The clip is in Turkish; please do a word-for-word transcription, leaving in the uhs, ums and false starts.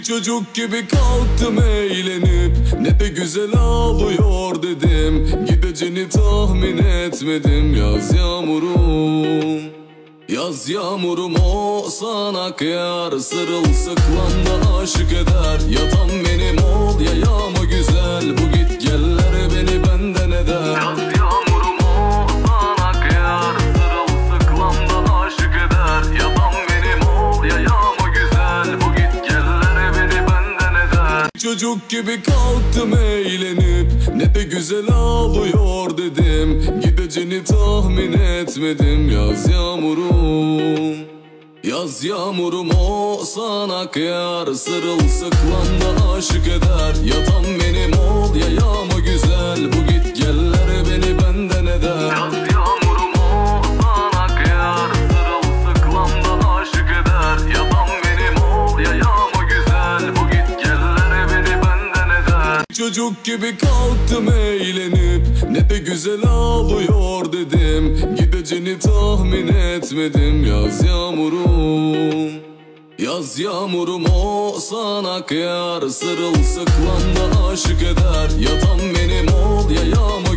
Çocuk gibi kalktım eğlenip, ne de güzel ağlıyor dedim. Gideceğini tahmin etmedim. Yaz yağmurum, yaz yağmurum o sana kıyar. Sırılsıklam da aşık eder. Yatan benim ol ya yağma güzel. Bu git geller beni benden eder. Yaz yağmurum o sana kıyar. Sırılsıklam da aşık eder. Yatan benim ol ya yağma güzel. Bu git geller beni benden eder. Çocuk gibi kalktım eğlenip, ne de güzel ağlıyor dedim. Gideceğini tahmin etmedim. Yaz yağmurum, yaz yağmurum o sana kıyar. Sırılsıklam da aşık eder. Yatan benim ol ya yağma güzel. Bu git geller beni benden eder. Yaz yağmurum o sana kıyar. Sırılsıklam da aşık eder. Yatan benim ol ya yağma güzel. Bu git geller beni benden eder. Çocuk gibi kalktım eğlenip, ne de güzel ağlıyor dedim. Gideceğini tahmin etmedim. Yaz yağmurum, yaz yağmurum o sana kıyar. Sırılsıklam da aşık eder. Yatan benim ol ya yağma